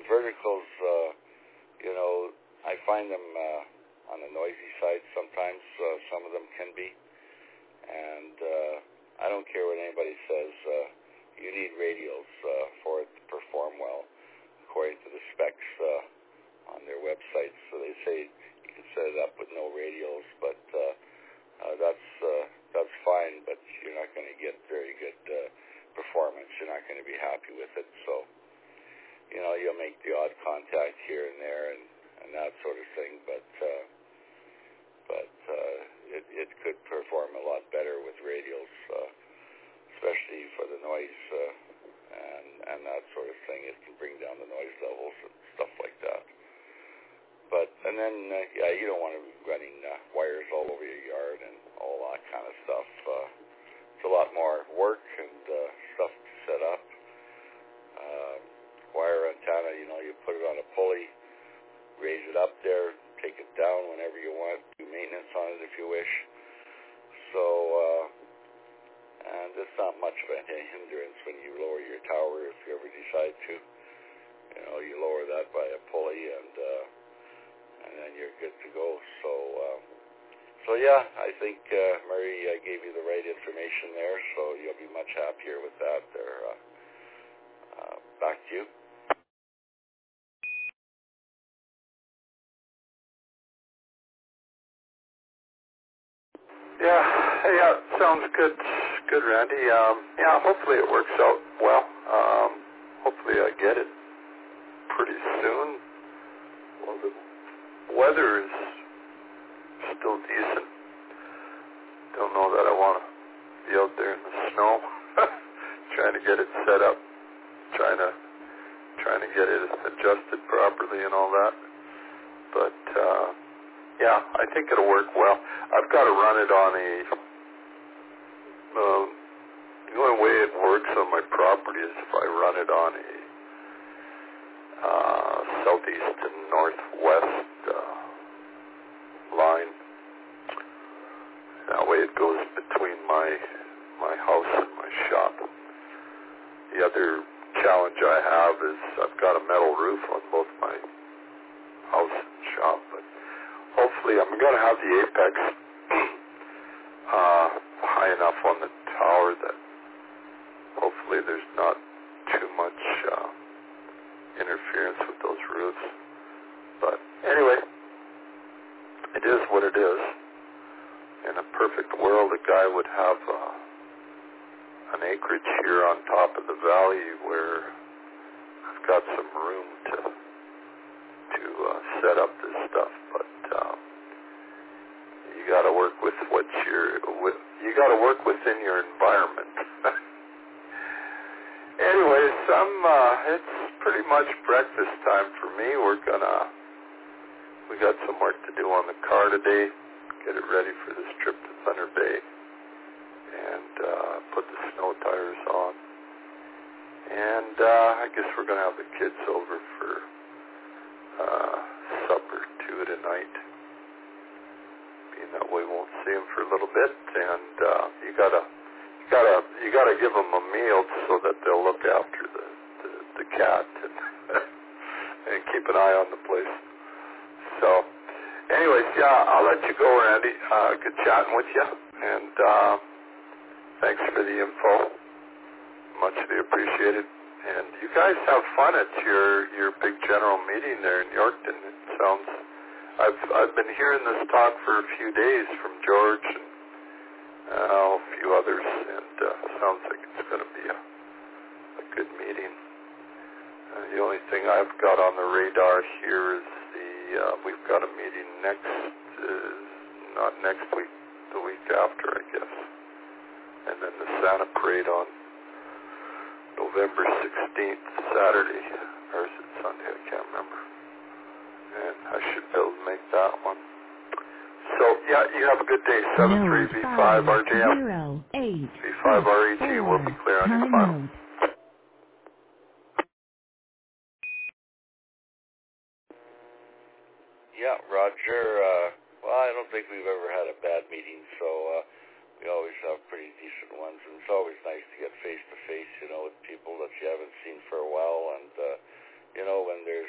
verticals, I find them on the noisy side sometimes. Some of them can be. And I don't care what anybody says. You need radials for it to perform well, according to the specs on their websites. So they say you can set it up with no radials, but that's fine. But you're not going to get very good performance. You're not going to be happy with it. So you'll make the odd contact here and there and that sort of thing. But it could perform a lot better with radials, especially for the noise and that sort of thing. It can bring down the noise levels and stuff like that. And then you don't want to be running wires all over your yard and all that kind of stuff. It's a lot more work and stuff to set up. Wire antenna, you put it on a pulley, raise it up there, take it down whenever you want, do maintenance on it if you wish. So, and it's not much of a hindrance when you lower your tower if you ever decide to. You lower that by a pulley and then you're good to go. So yeah, I think Murray gave you the right information there, so you'll be much happier with that there. Back to you. Yeah, sounds good, Randy. Hopefully it works out well. Hopefully I get it pretty soon. Well, the weather is still decent. Don't know that I want to be out there in the snow, trying to get it set up, trying to get it adjusted properly and all that. But I think it'll work well. I've got to run it on the only way it works on my property is if I run it on a southeast and northwest line. That way it goes between my house and my shop. The other challenge I have is I've got a metal roof on both my house and shop, but hopefully I'm going to have the apex high enough on the tower that hopefully there's not too much interference with those roofs. But anyway, it is what it is. In a perfect world, a guy would have an acreage here on top of the valley where I've got some room to set up this stuff, but you got to work with you got to work within your environment. Anyways, it's pretty much breakfast time for me. We got some work to do on the car today, get it ready for this trip to Thunder Bay, and put the snow tires on. And I guess we're going to have the kids over for supper too tonight. Being that we won't see them for a little bit, and you gotta give them a meal so that they'll look after the cat and keep an eye on the place. So, anyways, I'll let you go, Randy. Good chatting with you, and thanks for the info. Muchly appreciated. And you guys have fun at your big general meeting there in Yorkton. It sounds, I've been hearing this talk for a few days from George and a few others, and sounds like it's going to be a good meeting. The only thing I've got on the radar here is we've got a meeting not next week, the week after, I guess, and then the Santa Parade on November 16th, Saturday, or is it Sunday? I can't remember. And I should be able to make that one. So, you have a good day. 73V5 RJM. V5 RET will be clear on your final. Yeah, Roger. Well, I don't think we've ever had a bad meeting, so we always have pretty decent ones, and it's always nice to get face-to-face, with people that you haven't seen for a while, and, when there's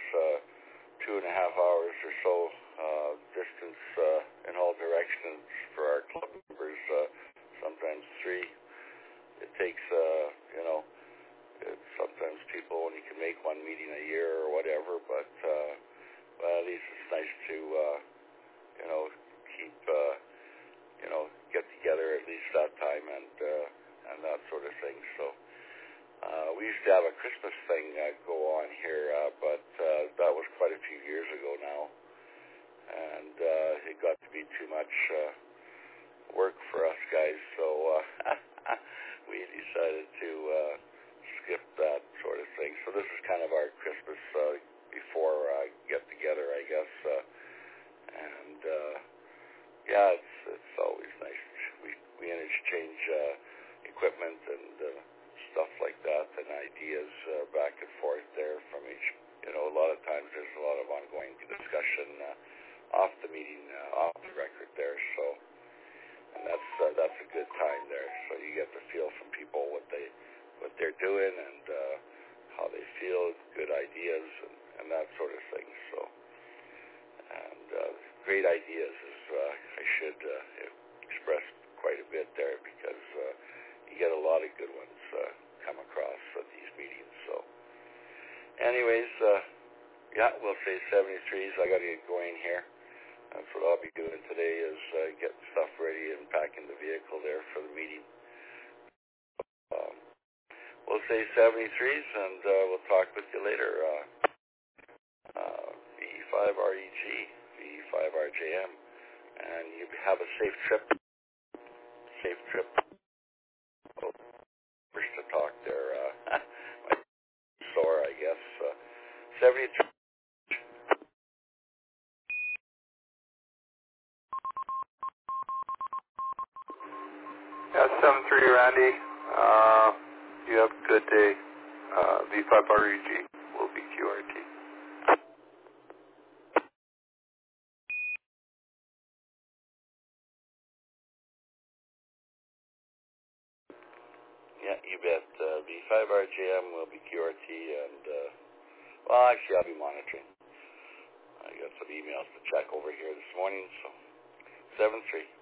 2.5 hours or so distance in all directions for our club members, sometimes 3. It takes, sometimes people only can make one meeting a year or whatever, but at least it's nice to, keep, get together at least that time and that sort of thing. So we used to have a Christmas thing go on here, but that was quite a few years ago now, and it got to be too much work for us guys, so we decided to skip that sort of thing. So this is kind of our Christmas before get together, I guess, and it's always nice. We interchange equipment and stuff like that, and ideas back and forth there from each. A lot of times there's a lot of ongoing discussion off the meeting, off the record there. So, and that's a good time there. So you get to feel from people what they're doing and how they feel, good ideas and that sort of thing. So, and great ideas is I should express quite a bit there, because you get a lot of good ones come across at these meetings. So anyways, we'll say 73s. I got to get going here. That's what I'll be doing today, is getting stuff ready and packing the vehicle there for the meeting. We'll say 73s, and we'll talk with you later. VE5REG, VE5RJM, and you have a safe trip. Safe trip. Oh, wish to talk there. Sore, I guess. 73. Yeah, 7-3, Randy. You have a good day. V5REG will be QRT. Yeah, you bet. V5RJM will be QRT, and, actually I'll be monitoring. I got some emails to check over here this morning, so 7-3.